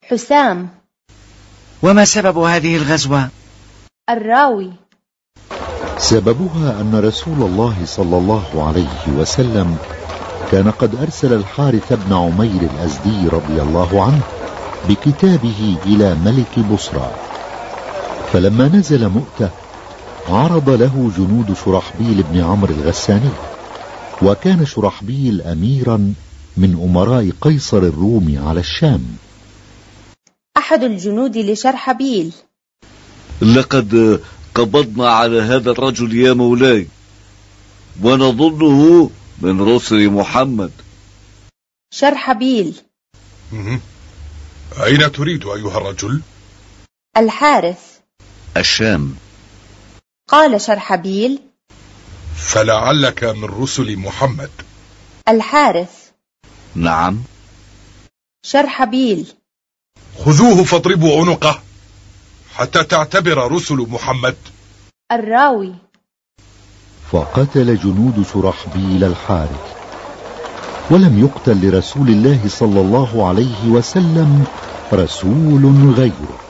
حسام. وما سبب هذه الغزوة؟ الراوي: سببها أن رسول الله صلى الله عليه وسلم كان قد أرسل الحارث بن عمير الأزدي رضي الله عنه بكتابه إلى ملك بصرى، فلما نزل مؤتة عرض له جنود شرحبيل بن عمرو الغساني، وكان شرحبيل أميرا من أمراء قيصر الروم على الشام. أحد الجنود لشرحبيل: لقد قبضنا على هذا الرجل يا مولاي، ونظنه من رسل محمد. شرحبيل: أين تريد أيها الرجل؟ الحارث. الشام. قال شرحبيل: فلعلك من رسل محمد. الحارث: نعم. شرحبيل: خذوه فاضربوا عنقه حتى تعتبر رسل محمد. الراوي: فقتل جنود شرحبيل الحارث، ولم يقتل لرسول الله صلى الله عليه وسلم رسول غيره.